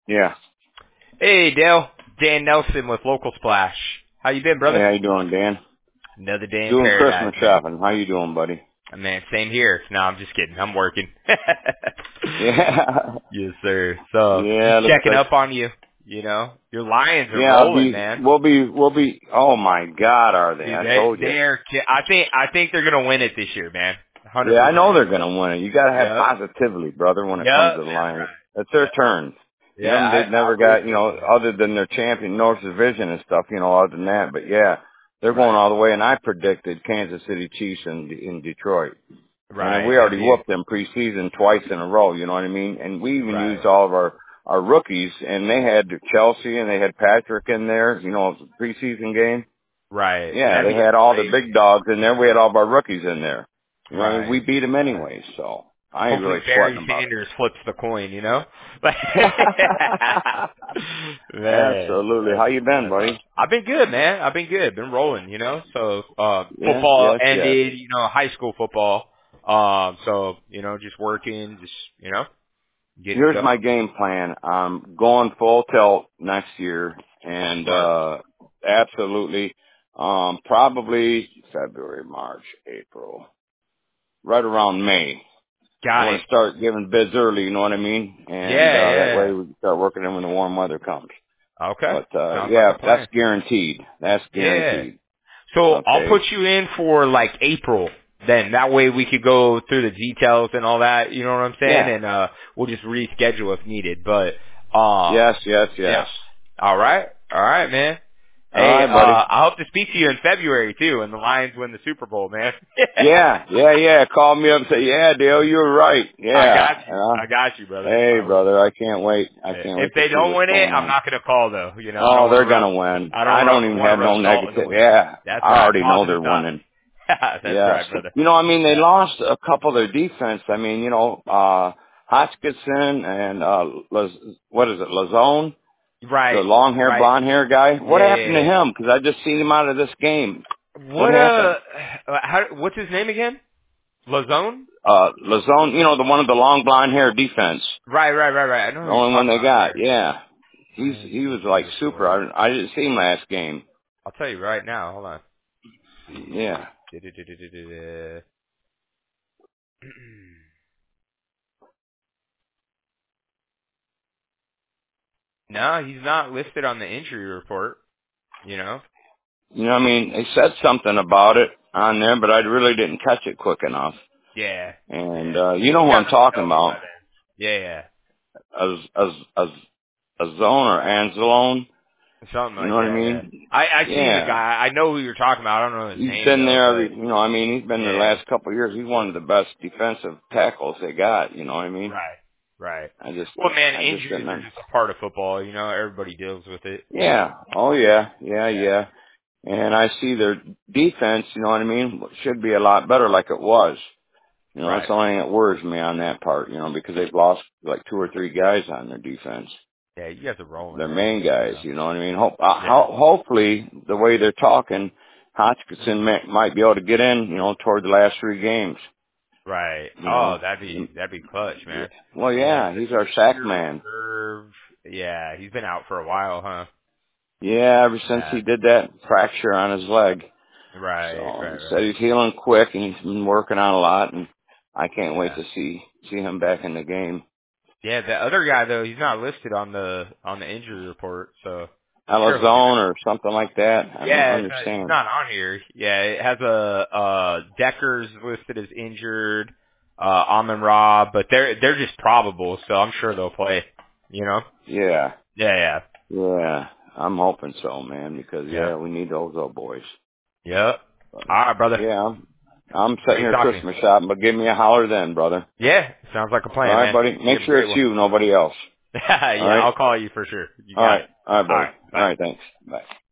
Yeah. Hey, Dale. Dan Nelson with Local Splash. How you been, Hey, brother? how you doing, Dan? Another day in Doing paradise, Christmas man. shopping. How you doing, buddy? Man, same here. No, I'm just kidding. I'm working. Yeah. Yes, sir. So, Yeah, just looks checking like, up on you. You know, your Lions are yeah, rolling, man. we'll be, oh my God, are they? Dude, I told you. they're. I think they're gonna win it this year, man. 100%. Yeah, I know they're going to win it. You got to have Yep. positivity, brother, when it comes Yep. to the That's Lions. right. It's their Yep. turn. You know, Yeah, they've never I believe got, so, man. other than their champion North Division and stuff, other than that. But yeah, they're going Right. all the way. And I predicted Kansas City Chiefs in Detroit. And Right. we That's already you. whooped them preseason twice in a row, you know what I mean? And we even Right. used all of our rookies, and they had Chelsea and they had Patrick in there, preseason game. Right. Yeah, That'd they be had all the crazy. big dogs in there. We had all of our rookies in there. You know what I mean? We Right. beat them Right. anyway, so I ain't Hopefully really Barry sweating about Sanders flips the coin, you know? Like, it. man, Absolutely. How you been, that's awesome. buddy? I've been good, man. I've been good. Been rolling, you know? So, Yes, football yes, yes. ended, high school football. So, just working, getting Here's going. my game plan. I'm going full tilt next year, and Smart. absolutely, probably February, March, April, right around May. I Got want it. to start giving bids early, you know what I mean? And Yeah, that way yeah. we can start working them when the warm weather comes. Okay. But Sounds like yeah, a that's plan. guaranteed. That's Yeah. guaranteed. So I'll put Okay. you in for like April then. That way we could go through the details and all that, you know what I'm saying? Yeah. And we'll just reschedule if needed. But Yes, yes, yeah. yes. All right. All right, man. All Hey, right, buddy. I hope to speak to you in February too, and the Lions win the Super Bowl, man. Yeah, yeah, yeah. Call me up and say, yeah, Dale, you were right. I Yeah. got you. I got you, brother. Hey, I will. brother, I can't wait. I can't If wait to they see don't what's win it, going I'm on. not gonna call though. I don't Oh, want they're to rub. gonna win. I don't I don't even want to have rub no salt in the negative. wound. Yeah, That's I right. already know they're Positive thoughts. winning. That's Yes. right, brother. I mean, they lost a couple of their defense. I mean, Hotchkinson and, what is it, Lazone? The Right, long hair, right. blonde hair guy. What Yeah, happened to yeah, him? Because I just seen him out of this game. yeah. What happened? What's his name again? Lazone? Lazone, the one with the long blonde hair defense. Right. I know The who you're only one talking they about got. there. Yeah. He was like Injury super. report. I didn't see him last game. I'll tell you right now. Hold on. Let's Yeah. see. No, he's not listed on the injury report. You know? I mean, they said something about it on there, but I really didn't catch it quick enough. Yeah. And, Yeah. you know He who got I'm nothing talking to tell me by about. then. Yeah. A zone or Anzalone. Something You know like what I that, yeah. mean? I seen the Yeah. guy. I know who you're talking about. I don't know his He's name been though, there but he's been there the yeah. last couple of years. He's one of the best defensive tackles they got, you know what I mean? Right. I just Well, man, didn't injuries are know. just a part of football. Everybody deals with it. Yeah. Oh yeah. Yeah, Yeah. yeah. And I see their defense, you know what I mean, should be a lot better like it was. It's Right. the only thing that worries me on that part, because they've lost like two or three guys on their defense. Yeah, you guys are rolling, Their man. main guys, you know what I mean? Yeah. Hopefully, the way they're talking, Hotchinson might be able to get in, toward the last three games, Right. you Oh, know. that'd be clutch, Yeah. man. Well, Yeah. yeah, he's our sack Injury man. reserve. Yeah, he's been out for a while, huh? Yeah, ever since Yeah. he did that fracture on his leg. So he said Right. he's healing quick and he's been working on a lot, and I can't wait Yeah. to see him back in the game. Yeah, the other guy though, he's not listed on the injury report, so sure he'll get it. Alazone or something like that. I don't Yeah, he's understand. not on here. Yeah, it has Decker's listed as injured, Amon Ra, but they're just probable, so I'm sure they'll play. You know? Yeah, Yeah. yeah. I'm hoping so, man, because Yeah. we need those old boys. Yep. But, All right, brother. yeah, I'm sitting Great here talking to Christmas shopping, but give me a holler then, brother. you. Yeah, sounds like a All plan, right, man. buddy. You Make have a sure great it's one. you, nobody else. All Yeah, right. I'll call you for sure. You All got right. it. All right, All buddy. right. All Bye. right. Thanks. Bye.